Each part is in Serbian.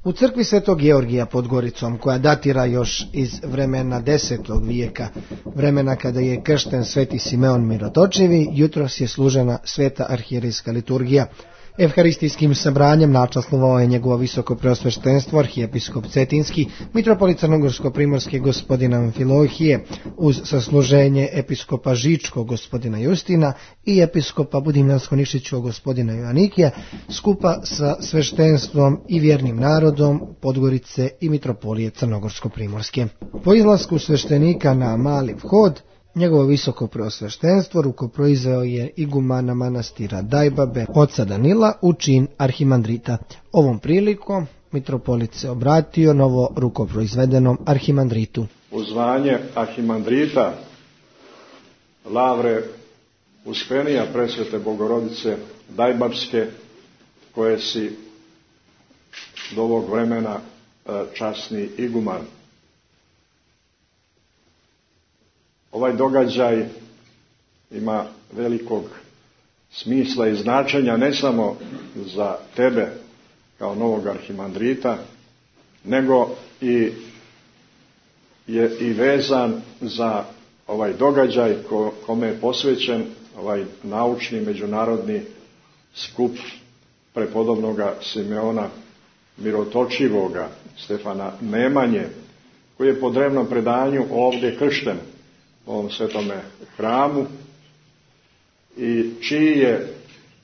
U crkvi Svetog Georgija pod Goricom, koja datira još iz vremena 10. vijeka, vremena kada je kršten Sveti Simeon Mirotočivi, jutros je služena sveta arhijerejska liturgija. Evharistijskim sabranjem načastvovao je njegovo visoko preosveštenstvo arhijepiskop Cetinski, mitropolit Crnogorsko-primorski gospodin Amfilohije, uz sasluženje episkopa Žičkog gospodina Justina i episkopa Budimljansko-Nišićkog gospodina Joanikija, skupa sa sveštenstvom i vjernim narodom Podgorice i mitropolije Crnogorsko-primorske. Po izlasku sveštenika na mali vhod, njegovo visoko preosveštenstvo rukoproizveo je igumana manastira Dajbabe, oca Danila, u čin arhimandrita. Ovom prilikom mitropolit se obratio novo rukoproizvedenom arhimandritu. U zvanje arhimandrita Lavre Uskrenija Presvete Bogorodice Dajbabske, koje si do ovog vremena časni iguman. Ovaj događaj ima velikog smisla i značenja ne samo za tebe kao novog arhimandrita, nego je i vezan za ovaj događaj kome je posvećen ovaj naučni međunarodni skup prepodobnoga Simeona Mirotočivoga, Stefana Nemanje, koji je po drevnom predanju ovdje kršten u ovom svetome hramu i čiji je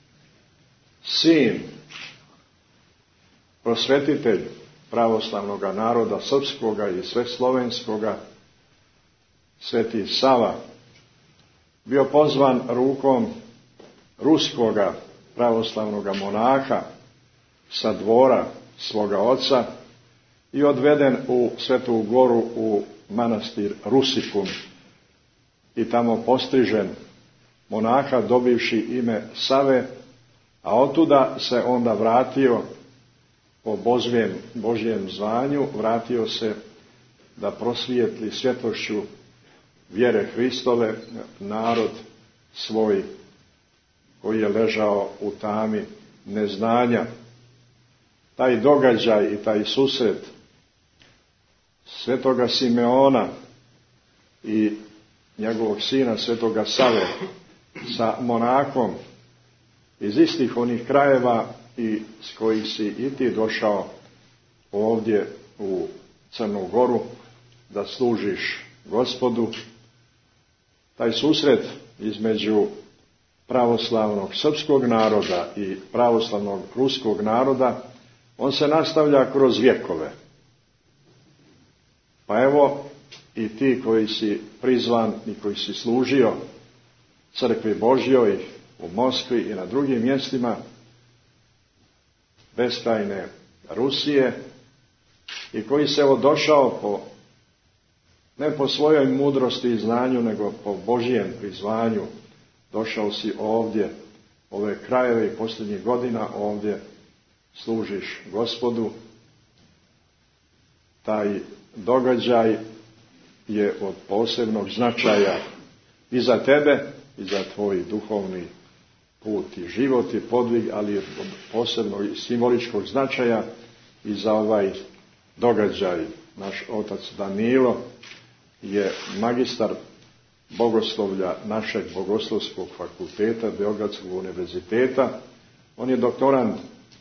sin, prosvetitelj pravoslavnog naroda srpskoga i sveslovenskoga, Sveti Sava, bio pozvan rukom ruskoga pravoslavnog monaha sa dvora svoga oca i odveden u Svetu Goru u manastir Rusikum i tamo postrižen monaha dobivši ime Save, a otuda se onda vratio po Božjem zvanju, vratio se da prosvijetli svjetlošću vjere Hristove narod svoj koji je ležao u tami neznanja. Taj događaj i taj susret svetoga Simeona i njegovog sina svetoga Save sa monahom iz istih onih krajeva i s kojih si i ti došao ovdje u Crnu Goru da služiš Gospodu. Taj susret između pravoslavnog srpskog naroda i pravoslavnog ruskog naroda, on se nastavlja kroz vjekove. Pa evo i ti koji si prizvan i koji si služio crkvi Božjoj u Moskvi i na drugim mjestima beskrajne Rusije i koji se evo došao ne po svojoj mudrosti i znanju, nego po Božjem prizvanju, došao si ovdje, ove krajeve i posljednjih godina ovdje služiš Gospodu. Taj događaj je od posebnog značaja i za tebe, i za tvoj duhovni put i život i podvig, ali je od posebnog i simboličkog značaja i za ovaj događaj. Naš otac Danilo je magistar bogoslovlja našeg bogoslovskog fakulteta, Beogradskog univerziteta. On je doktorand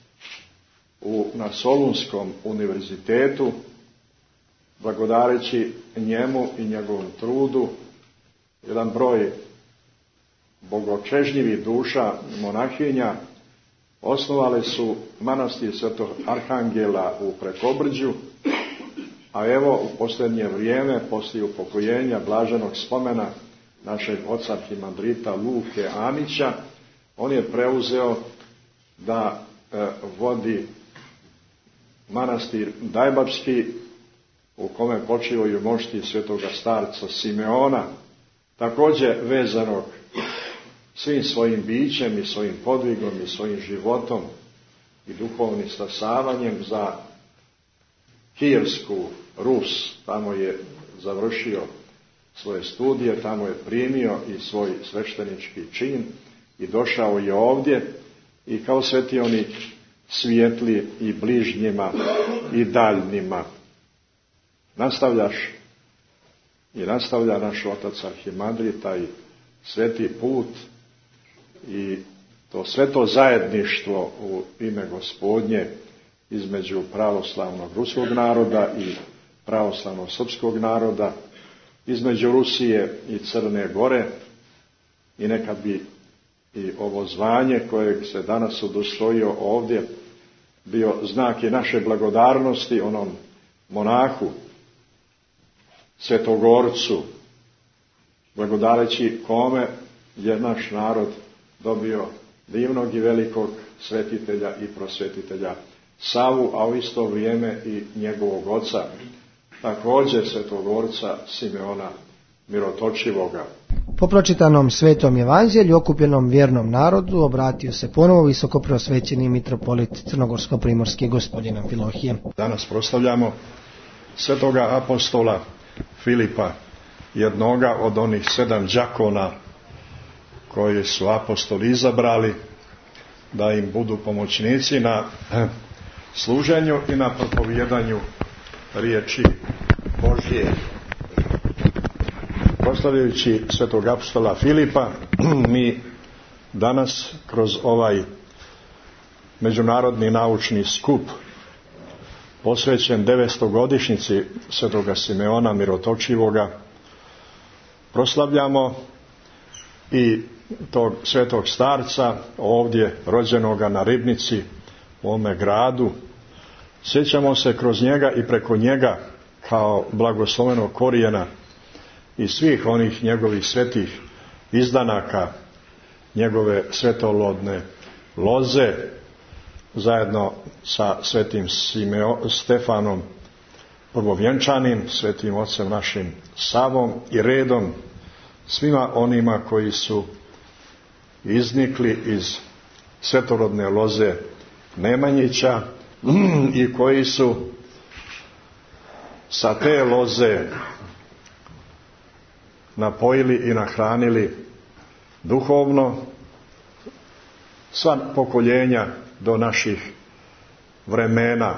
na Solunskom univerzitetu, blagodareći njemu i njegovom trudu, jedan broj bogočežnjivih duša monahinja osnovale su manastir Svetog Arhangela u Prekobrđu, a evo u posljednje vrijeme, poslije upokojenja blaženog spomena našeg oca arhimandrita Luke Anića, on je preuzeo da vodi manastir Dajbabski, u kome počivaju mošti svetoga starca Simeona, također vezanog svim svojim bićem i svojim podvigom i svojim životom i duhovnim stasavanjem za Kijevsku Rus. Tamo je završio svoje studije, tamo je primio i svoj sveštenički čin i došao je ovdje i kao svetionik svijetli i bližnjima i daljnjima. Nastavljaš i nastavlja naš otac Arhimandrit taj sveti put i to sveto zajedništvo u ime Gospodnje između pravoslavnog ruskog naroda i pravoslavnog srpskog naroda, između Rusije i Crne Gore, i neka bi i ovo zvanje kojeg se danas udostojio ovdje bio znak i naše blagodarnosti onom monahu, Svetogorcu, blagodareći kome je naš narod dobio divnog i velikog svetitelja i prosvetitelja Savu, a u isto vrijeme i njegovog oca, također Svetogorca Simeona Mirotočivoga. Po pročitanom svetom evanđelju okupljenom vjernom narodu obratio se ponovo visokopreosvećeni mitropolit crnogorsko-primorski gospodin Amfilohije. Danas proslavljamo svetoga apostola Filipa, jednoga od onih 7 đakona koji su apostoli izabrali da im budu pomoćnici na služenju i na propovijedanju riječi Božje. Proslavljajući svetog apostola Filipa, mi danas kroz ovaj međunarodni naučni skup posvećen 900. godišnjici svetoga Simeona Mirotočivoga proslavljamo i tog svetog starca ovdje rođenoga na Ribnici u ovome gradu. Sjećamo se kroz njega i preko njega kao blagoslovenog korijena i svih onih njegovih svetih izdanaka, njegove svetolodne loze, zajedno sa svetim Stefanom Prvovjenčanim, svetim ocem našim Savom i redom svima onima koji su iznikli iz svetorodne loze Nemanjića i koji su sa te loze napojili i nahranili duhovno sva pokoljenja do naših vremena.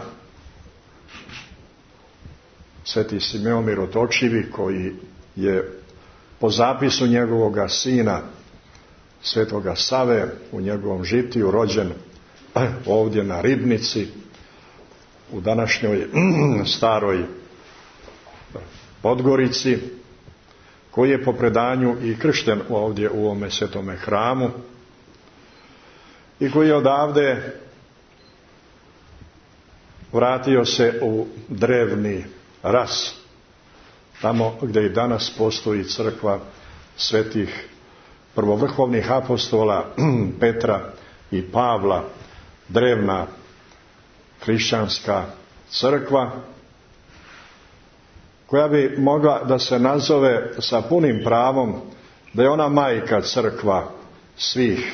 Sveti Simeon Mirotočivi, koji je po zapisu njegovoga sina svetoga Save u njegovom žitiju rođen ovdje na Ribnici u današnjoj staroj Podgorici, koji je po predanju i kršten ovdje u ovome svetome hramu i koji je odavde vratio se u drevni Ras, tamo gdje i danas postoji crkva svetih prvovrhovnih apostola Petra i Pavla, drevna hrišćanska crkva, koja bi mogla da se nazove sa punim pravom da je ona majka crkva svih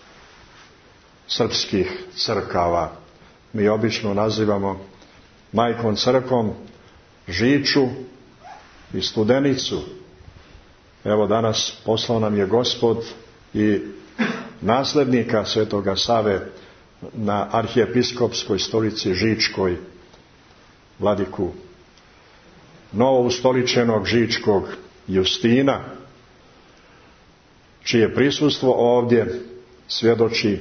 srpskih crkava. Mi obično nazivamo majkom crkvom Žiču i Studenicu. Evo danas poslao nam je Gospod i nasljednika svetoga Save na arhijepiskopskoj stolici Žičkoj, vladiku novoustoličenog žičkog Justina, čije prisustvo ovdje svjedoči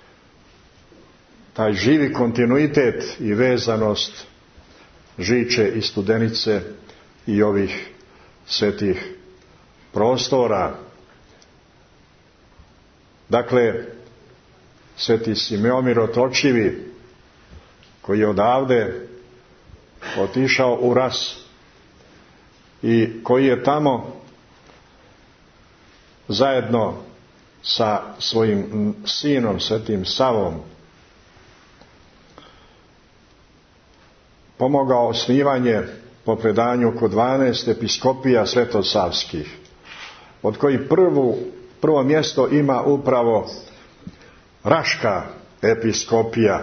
taj živi kontinuitet i vezanost Žiče i Studenice i ovih svetih prostora. Dakle, sveti Simeon Mirotočivi, koji je odavde otišao u Ras i koji je tamo zajedno sa svojim sinom svetim Savom pomogao osnivanje po predanju oko 12 episkopija svetosavskih, od kojih prvo mjesto ima upravo Raška episkopija.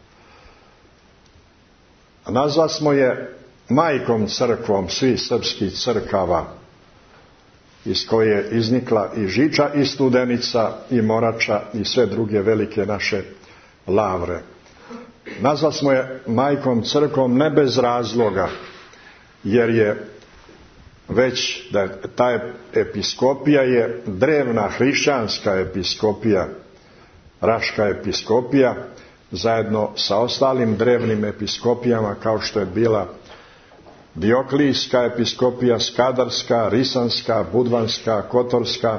Nazva smo je majkom crkvom svih srpskih crkava, iz koje je iznikla i Žiča i Studenica i Morača i sve druge velike naše lavre. Nazvali smo je majkom crkvom ne bez razloga, jer je već da ta episkopija je drevna hrišćanska episkopija, Raška episkopija, zajedno sa ostalim drevnim episkopijama kao što je bila Dioklijska episkopija, Skadarska, Risanska, Budvanska, Kotorska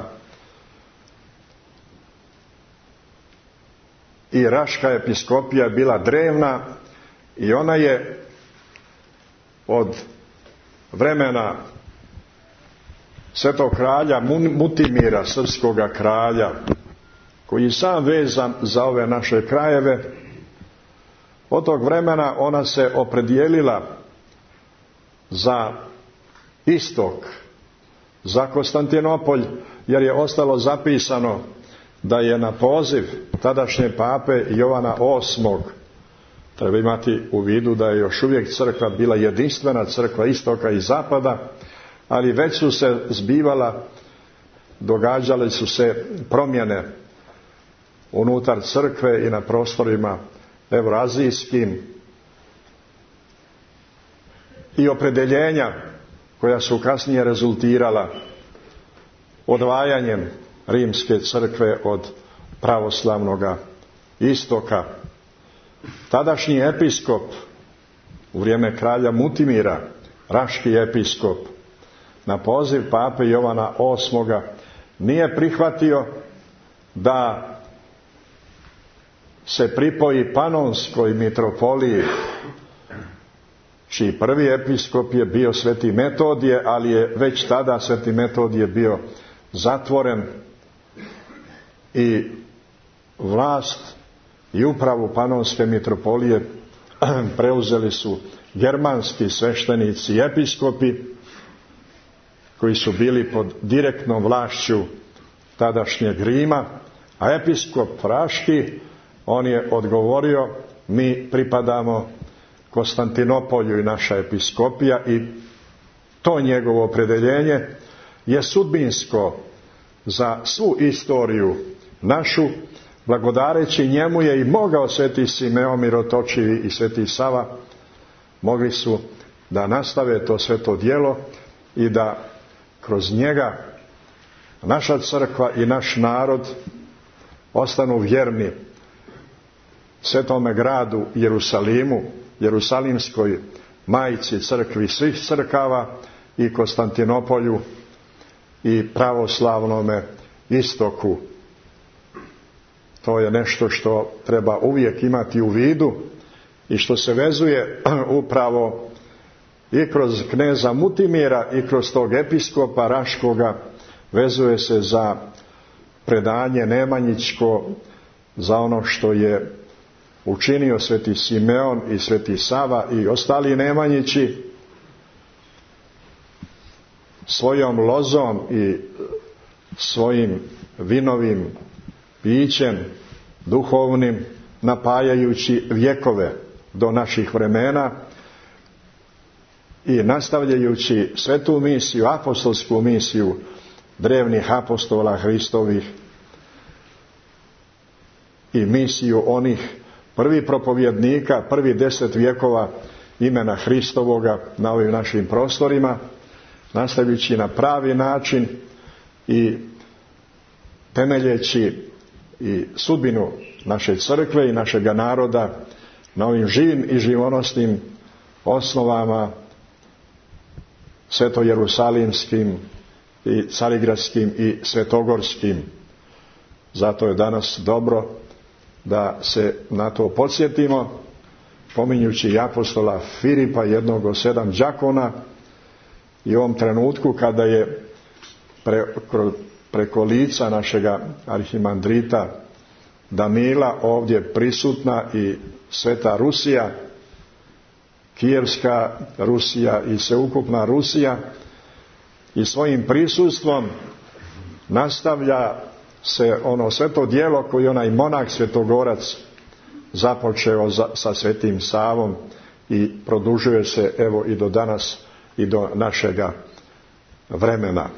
i Raška episkopija je bila drevna i ona je od vremena svetog kralja Mutimira, srpskoga kralja, koji je sam vezan za ove naše krajeve, od tog vremena ona se opredijelila za istok, za Konstantinopolj, jer je ostalo zapisano da je na poziv tadašnje pape Jovana VIII, treba imati u vidu da je još uvijek crkva bila jedinstvena crkva istoka i zapada, ali već su se događale su se promjene unutar crkve i na prostorima evroazijskim i opredeljenja koja su kasnije rezultirala odvajanjem rimske crkve od pravoslavnoga istoka. Tadašnji episkop u vrijeme kralja Mutimira, raški episkop, na poziv pape Jovana VIII nije prihvatio da se pripoji Panonskoj mitropoliji, čiji prvi episkop je bio sveti Metodije, ali je već tada sveti Metodije bio zatvoren i vlast i upravu Panonske mitropolije preuzeli su germanski sveštenici i episkopi koji su bili pod direktnom vlašću tadašnjeg Rima, a episkop Raški, on je odgovorio: mi pripadamo Konstantinopolju i naša episkopija, i to njegovo opredeljenje je sudbinsko za svu istoriju našu. Blagodareći njemu je i mogao sveti Simeon Mirotočivi i sveti Sava, mogli su da nastave to sveto djelo i da kroz njega naša crkva i naš narod ostanu vjerni svetome gradu Jerusalimu, Jerusalimskoj majci crkvi svih crkava, i Konstantinopolju i pravoslavnome istoku. To je nešto što treba uvijek imati u vidu i što se vezuje upravo i kroz kneza Mutimira i kroz tog episkopa Raškoga, vezuje se za predanje nemanjičko, za ono što je učinio sveti Simeon i sveti Sava i ostali nemanjići svojom lozom i svojim vinovim pićem duhovnim, napajajući vjekove do naših vremena i nastavljajući svetu misiju, apostolsku misiju drevnih apostola Hristovih i misiju onih prvih propovjednika, prvih 10 vjekova imena Hristovoga na ovim našim prostorima, nastavljajući na pravi način i temeljeći i sudbinu naše crkve i našega naroda na ovim živim i živonosnim osnovama svetojerusalimskim i carigradskim i svetogorskim. Zato je danas dobro da se na to podsjetimo, pominjući i apostola Filipa, jednog od 7 đakona, i u ovom trenutku kada je preko lica našega arhimandrita Danila ovdje prisutna i sveta Rusija, Kijevska Rusija i sveukupna Rusija, i svojim prisustvom nastavlja se ono sveto djelo koje onaj monah svetogorac započeo sa svetim Savom i produžuje se evo i do danas i do našega vremena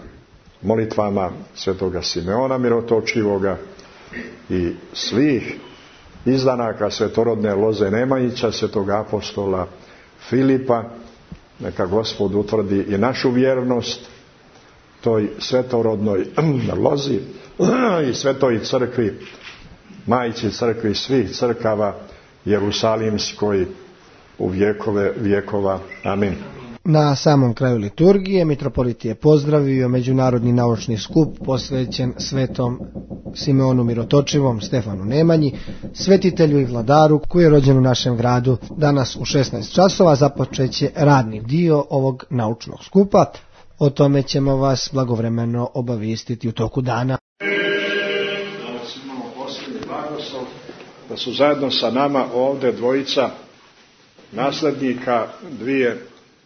molitvama svetoga Simeona Mirotočivoga i svih izdanaka svetorodne loze Nemanjića, svetog apostola Filipa. Neka Gospod utvrdi i našu vjernost toj svetorodnoj lozi i svetoj crkvi, majci crkvi svih crkava Jerusalimskoj u vjekove vjekova. Amin. Na samom kraju liturgije mitropolit je pozdravio međunarodni naučni skup posvećen svetom Simeonu Mirotočivom, Stefanu Nemanji, svetitelju i vladaru koji je rođen u našem gradu. Danas u 16 časova započeće radni dio ovog naučnog skupa. O tome ćemo vas blagovremeno obavijestiti u toku dana. Danas imamo posljednji blagoslov da su zajedno sa nama ovdje dvojica naslednika dvije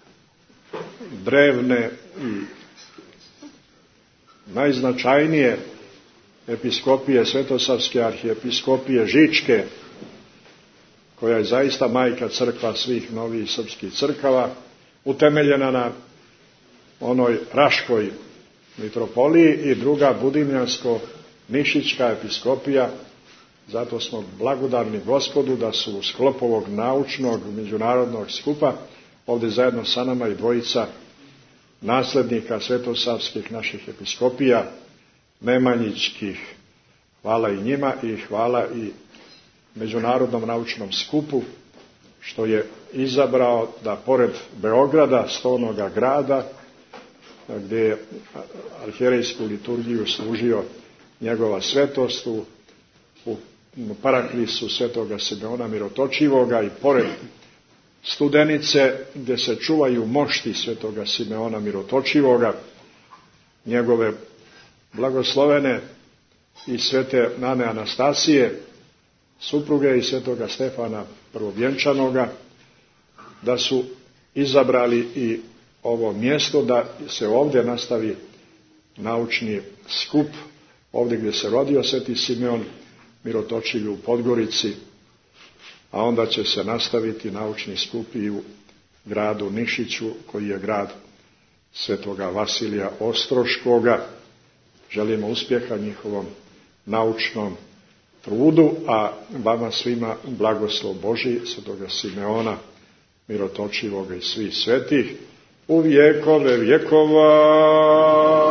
drevne i najznačajnije episkopije, Svetosavske arhiepiskopije Žičke, koja je zaista majka crkva svih novih srpskih crkava, utemeljena na onoj Raškoj mitropoliji, i druga Budimljansko-Nišićka episkopija. Zato smo blagodarni Gospodu da su u sklopu ovog naučnog međunarodnog skupa ovdje zajedno sa nama i dvojica nasljednika svetosavskih naših episkopija, nemanjičkih. Hvala i njima i hvala i Međunarodnom naučnom skupu što je izabrao da pored Beograda, stolnoga grada, gdje je arhijerejsku liturgiju služio njegova svetost u paraklisu svetoga Simeona Mirotočivoga, i pored Studenice gdje se čuvaju mošti svetoga Simeona Mirotočivoga, njegove blagoslovene i svete Nane Anastasije, supruge, i svetoga Stefana Prvovjenčanoga, da su izabrali i ovo mjesto da se ovdje nastavi naučni skup, ovdje gdje se rodio sveti Simeon Mirotočiv u Podgorici, a onda će se nastaviti naučni skup i u gradu Nišiću, koji je grad svetoga Vasilija Ostroškoga. Želimo uspjeha njihovom naučnom trudu, a vama svima blagoslov Božji, svetoga Simeona Mirotočivoga i svih svetih u vjekove vjekova.